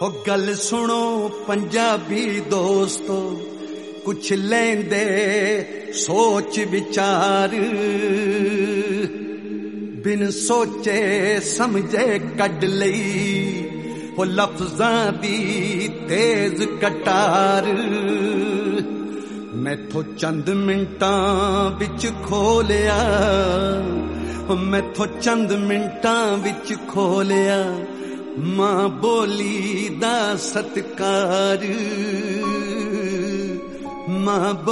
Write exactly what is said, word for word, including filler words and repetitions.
हो गल सुनो पंजाबी दोस्तो, कुछ लेंदे सोच विचार, बिन सोचे समझे कड लई हो लफ्जां दी तेज कटार। मैथों चंद मिंटां विच खोलिया, मैथों चंद मिंटां विच खोलिया मां बोली दा सत्कार, मां